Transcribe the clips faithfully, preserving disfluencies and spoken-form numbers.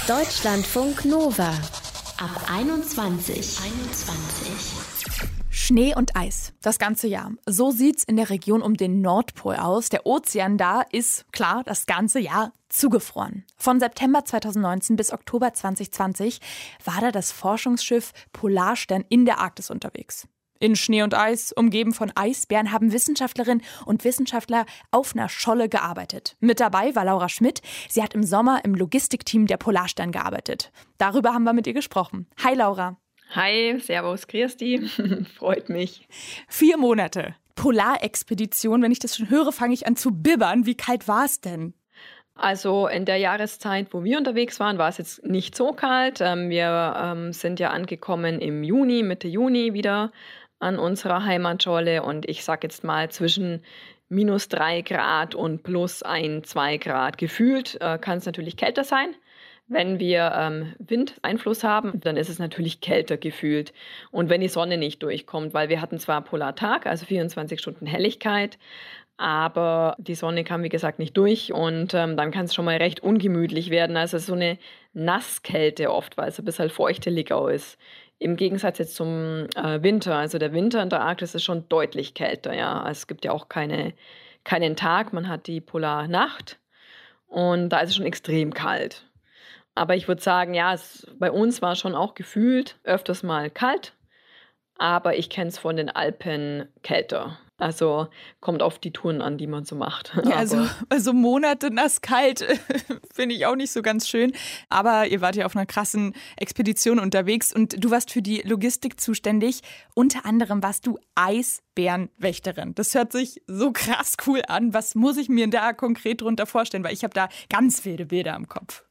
Deutschlandfunk Nova ab einundzwanzig. einundzwanzig. Schnee und Eis, das ganze Jahr. So sieht's in der Region um den Nordpol aus. Der Ozean da ist, klar, das ganze Jahr zugefroren. Von September zweitausendneunzehn bis Oktober zweitausendzwanzig war da das Forschungsschiff Polarstern in der Arktis unterwegs. In Schnee und Eis, umgeben von Eisbären, haben Wissenschaftlerinnen und Wissenschaftler auf einer Scholle gearbeitet. Mit dabei war Laura Schmidt. Sie hat im Sommer im Logistikteam der Polarstern gearbeitet. Darüber haben wir mit ihr gesprochen. Hi Laura. Hi, servus, grüß dich. Freut mich. Vier Monate. Polarexpedition. Wenn ich das schon höre, fange ich an zu bibbern. Wie kalt war es denn? Also in der Jahreszeit, wo wir unterwegs waren, war es jetzt nicht so kalt. Wir sind ja angekommen im Juni, Mitte Juni wieder an unserer Heimatscholle. Und ich sag jetzt mal zwischen minus drei Grad und plus ein, zwei Grad. Gefühlt kann es natürlich kälter sein. Wenn wir ähm, Windeinfluss haben, dann ist es natürlich kälter gefühlt. Und wenn die Sonne nicht durchkommt, weil wir hatten zwar Polartag, also vierundzwanzig Stunden Helligkeit, aber die Sonne kam, wie gesagt, nicht durch und ähm, dann kann es schon mal recht ungemütlich werden. Also so eine Nasskälte oft, weil es ein bisschen feuchteliger ist. Im Gegensatz jetzt zum äh, Winter. Also der Winter in der Arktis ist schon deutlich kälter. Ja. Also es gibt ja auch keine, keinen Tag, man hat die Polarnacht und da ist es schon extrem kalt. Aber ich würde sagen, ja, es, bei uns war schon auch gefühlt öfters mal kalt, aber ich kenne es von den Alpen kälter. Also kommt auf die Touren an, die man so macht. Ja, also, also Monate nass kalt finde ich auch nicht so ganz schön. Aber ihr wart ja auf einer krassen Expedition unterwegs und du warst für die Logistik zuständig. Unter anderem warst du Eisbärenwächterin. Das hört sich so krass cool an. Was muss ich mir da konkret drunter vorstellen? Weil ich habe da ganz wilde Bilder im Kopf.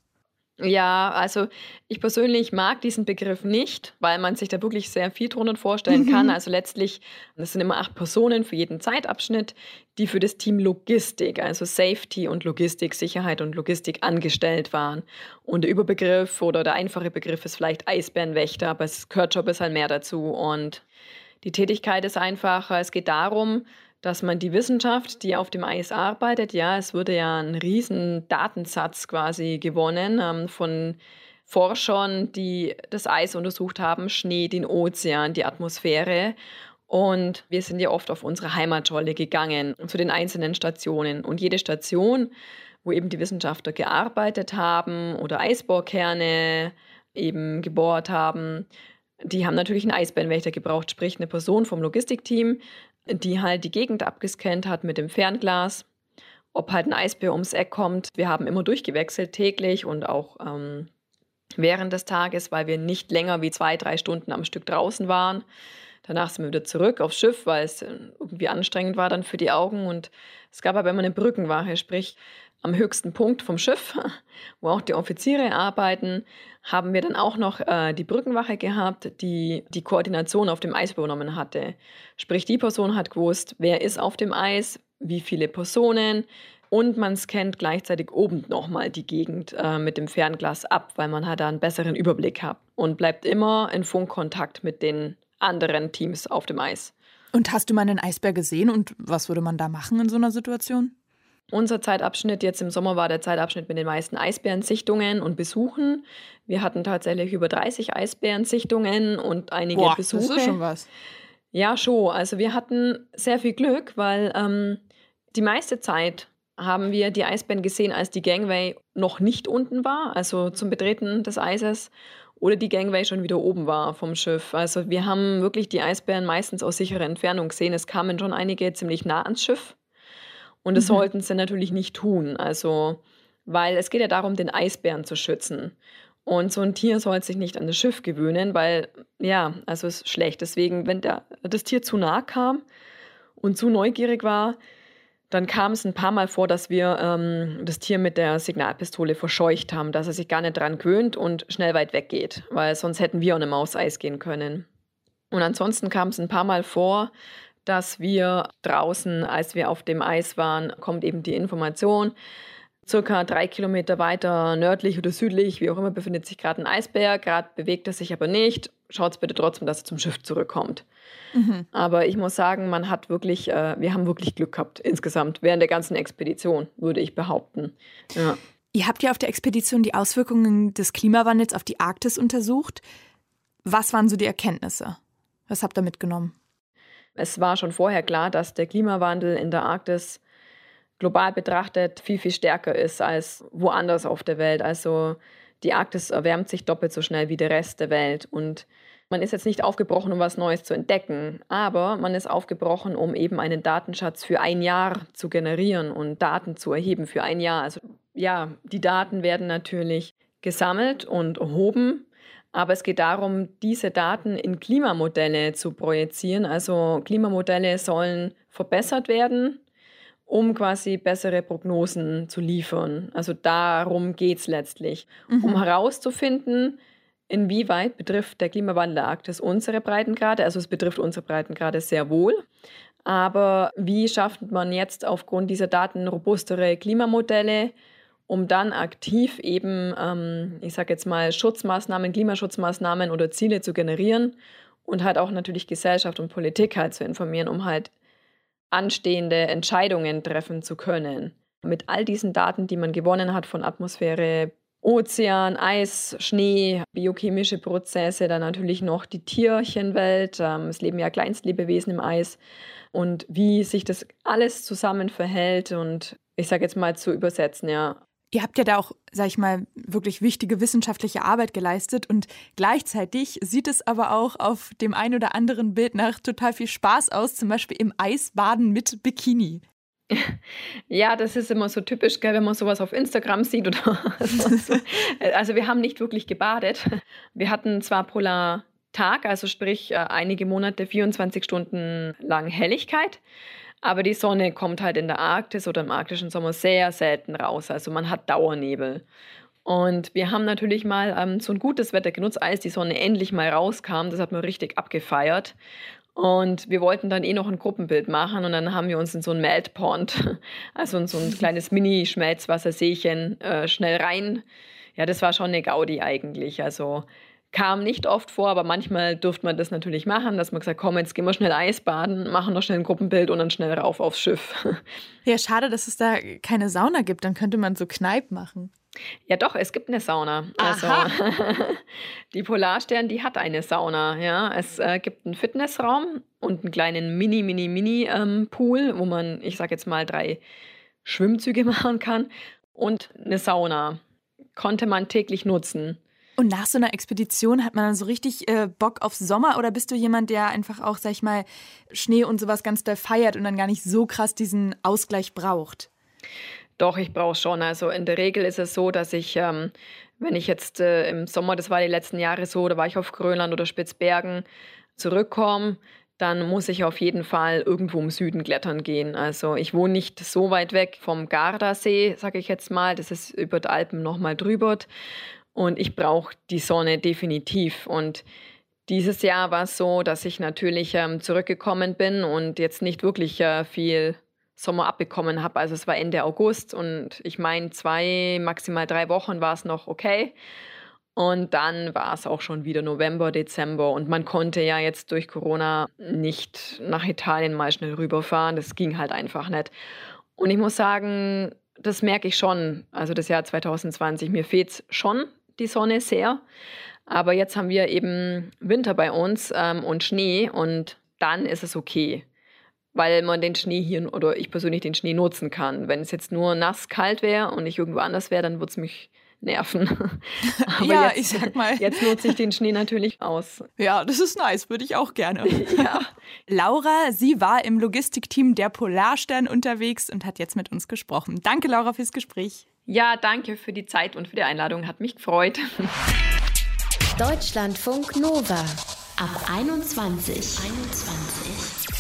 Ja, also ich persönlich mag diesen Begriff nicht, weil man sich da wirklich sehr viel drunter vorstellen kann. Also letztlich, das sind immer acht Personen für jeden Zeitabschnitt, die für das Team Logistik, also Safety und Logistik, Sicherheit und Logistik angestellt waren. Und der Überbegriff oder der einfache Begriff ist vielleicht Eisbärenwächter, aber es gehört schon ein bisschen mehr dazu. Und die Tätigkeit ist einfach, es geht darum, dass man die Wissenschaft, die auf dem Eis arbeitet, ja, es wurde ja ein riesen Datensatz quasi gewonnen ähm, von Forschern, die das Eis untersucht haben, Schnee, den Ozean, die Atmosphäre. Und wir sind ja oft auf unsere Heimatscholle gegangen, zu den einzelnen Stationen. Und jede Station, wo eben die Wissenschaftler gearbeitet haben oder Eisbohrkerne eben gebohrt haben, die haben natürlich einen Eisbärenwächter gebraucht, sprich eine Person vom Logistikteam, die halt die Gegend abgescannt hat mit dem Fernglas, ob halt ein Eisbär ums Eck kommt. Wir haben immer durchgewechselt, täglich und auch ähm, während des Tages, weil wir nicht länger wie zwei, drei Stunden am Stück draußen waren. Danach sind wir wieder zurück aufs Schiff, weil es irgendwie anstrengend war dann für die Augen. Und es gab aber immer eine Brückenwache, sprich am höchsten Punkt vom Schiff, wo auch die Offiziere arbeiten, haben wir dann auch noch äh, die Brückenwache gehabt, die die Koordination auf dem Eis übernommen hatte. Sprich, die Person hat gewusst, wer ist auf dem Eis, wie viele Personen und man scannt gleichzeitig oben nochmal die Gegend äh, mit dem Fernglas ab, weil man hat da einen besseren Überblick gehabt und bleibt immer in Funkkontakt mit den anderen Teams auf dem Eis. Und hast du mal einen Eisbär gesehen und was würde man da machen in so einer Situation? Unser Zeitabschnitt jetzt im Sommer war der Zeitabschnitt mit den meisten Eisbärensichtungen und Besuchen. Wir hatten tatsächlich über dreißig Eisbärensichtungen und einige Boah, Besuche. Das ist schon was. Ja, schon. Also wir hatten sehr viel Glück, weil ähm, die meiste Zeit haben wir die Eisbären gesehen, als die Gangway noch nicht unten war, also zum Betreten des Eises, oder die Gangway schon wieder oben war vom Schiff. Also wir haben wirklich die Eisbären meistens aus sicherer Entfernung gesehen. Es kamen schon einige ziemlich nah ans Schiff. Und das mhm. sollten sie natürlich nicht tun, also, weil es geht ja darum, den Eisbären zu schützen. Und so ein Tier soll sich nicht an das Schiff gewöhnen, weil, ja, also es ist schlecht. Deswegen, wenn der, das Tier zu nah kam und zu neugierig war, dann kam es ein paar Mal vor, dass wir ähm, das Tier mit der Signalpistole verscheucht haben, dass er sich gar nicht dran gewöhnt und schnell weit weggeht, weil sonst hätten wir auch nicht mehr aufs Eis gehen können. Und ansonsten kam es ein paar Mal vor, dass wir draußen, als wir auf dem Eis waren, kommt eben die Information, circa drei Kilometer weiter nördlich oder südlich, wie auch immer, befindet sich gerade ein Eisbär, gerade bewegt er sich aber nicht, schaut bitte trotzdem, dass er zum Schiff zurückkommt. Mhm. Aber ich muss sagen, man hat wirklich, äh, wir haben wirklich Glück gehabt insgesamt, während der ganzen Expedition, würde ich behaupten. Ja. Ihr habt ja auf der Expedition die Auswirkungen des Klimawandels auf die Arktis untersucht. Was waren so die Erkenntnisse? Was habt ihr mitgenommen? Es war schon vorher klar, dass der Klimawandel in der Arktis global betrachtet viel, viel stärker ist als woanders auf der Welt. Also die Arktis erwärmt sich doppelt so schnell wie der Rest der Welt. Und man ist jetzt nicht aufgebrochen, um was Neues zu entdecken, aber man ist aufgebrochen, um eben einen Datenschatz für ein Jahr zu generieren und Daten zu erheben für ein Jahr. Also ja, die Daten werden natürlich gesammelt und erhoben, aber es geht darum, diese Daten in Klimamodelle zu projizieren. Also Klimamodelle sollen verbessert werden, um quasi bessere Prognosen zu liefern. Also darum geht es letztlich, mhm. um herauszufinden, inwieweit betrifft der Klimawandel der Arktis unsere Breitengrade. Also es betrifft unsere Breitengrade sehr wohl. Aber wie schafft man jetzt aufgrund dieser Daten robustere Klimamodelle, um dann aktiv eben, ähm, ich sage jetzt mal, Schutzmaßnahmen, Klimaschutzmaßnahmen oder Ziele zu generieren und halt auch natürlich Gesellschaft und Politik halt zu informieren, um halt anstehende Entscheidungen treffen zu können. Mit all diesen Daten, die man gewonnen hat von Atmosphäre, Ozean, Eis, Schnee, biochemische Prozesse, dann natürlich noch die Tierchenwelt. Ähm, es leben ja Kleinstlebewesen im Eis. Und wie sich das alles zusammen verhält und ich sage jetzt mal zu übersetzen, ja. Ihr habt ja da auch, sag ich mal, wirklich wichtige wissenschaftliche Arbeit geleistet und gleichzeitig sieht es aber auch auf dem ein oder anderen Bild nach total viel Spaß aus, zum Beispiel im Eisbaden mit Bikini. Ja, das ist immer so typisch, gell, wenn man sowas auf Instagram sieht oder so. Also wir haben nicht wirklich gebadet. Wir hatten zwar Polartag, also sprich einige Monate, vierundzwanzig Stunden lang Helligkeit, aber die Sonne kommt halt in der Arktis oder im arktischen Sommer sehr selten raus. Also man hat Dauernebel. Und wir haben natürlich mal ähm, so ein gutes Wetter genutzt, als die Sonne endlich mal rauskam. Das hat man richtig abgefeiert. Und wir wollten dann eh noch ein Gruppenbild machen und dann haben wir uns in so ein Meltpond, also in so ein kleines Mini-Schmelzwasserseechen, äh, schnell rein. Ja, das war schon eine Gaudi eigentlich. Also kam nicht oft vor, aber manchmal durfte man das natürlich machen, dass man gesagt hat, komm, jetzt gehen wir schnell Eisbaden, machen noch schnell ein Gruppenbild und dann schnell rauf aufs Schiff. Ja, schade, dass es da keine Sauna gibt, dann könnte man so Kneipp machen. Ja doch, es gibt eine Sauna. Also die Polarstern, die hat eine Sauna. Ja, es äh, gibt einen Fitnessraum und einen kleinen Mini, Mini, Mini ähm, Pool, wo man, ich sag jetzt mal, drei Schwimmzüge machen kann und eine Sauna. Konnte man täglich nutzen. Und nach so einer Expedition hat man dann so richtig äh, Bock auf Sommer oder bist du jemand, der einfach auch, sag ich mal, Schnee und sowas ganz doll feiert und dann gar nicht so krass diesen Ausgleich braucht? Doch, ich brauche schon. Also in der Regel ist es so, dass ich, ähm, wenn ich jetzt äh, im Sommer, das war die letzten Jahre so, da war ich auf Grönland oder Spitzbergen, zurückkomme, dann muss ich auf jeden Fall irgendwo im Süden klettern gehen. Also ich wohne nicht so weit weg vom Gardasee, sage ich jetzt mal. Das ist über die Alpen nochmal drüber. Und ich brauche die Sonne definitiv. Und dieses Jahr war es so, dass ich natürlich ähm, zurückgekommen bin und jetzt nicht wirklich äh, viel Sommer abbekommen habe. Also es war Ende August und ich meine, zwei, maximal drei Wochen war es noch okay. Und dann war es auch schon wieder November, Dezember und man konnte ja jetzt durch Corona nicht nach Italien mal schnell rüberfahren. Das ging halt einfach nicht. Und ich muss sagen, das merke ich schon. Also das Jahr zwanzig zwanzig, mir fehlt schon die Sonne sehr. Aber jetzt haben wir eben Winter bei uns ähm, und Schnee und dann ist es okay. Weil man den Schnee hier, oder ich persönlich den Schnee nutzen kann. Wenn es jetzt nur nass kalt wäre und ich irgendwo anders wäre, dann würde es mich nerven. Aber ja, jetzt, ich sag mal. Jetzt nutze ich den Schnee natürlich aus. Ja, das ist nice, würde ich auch gerne. Ja. Laura, sie war im Logistikteam der Polarstern unterwegs und hat jetzt mit uns gesprochen. Danke, Laura, fürs Gespräch. Ja, danke für die Zeit und für die Einladung. Hat mich gefreut. Deutschlandfunk Nova ab einundzwanzig. einundzwanzig.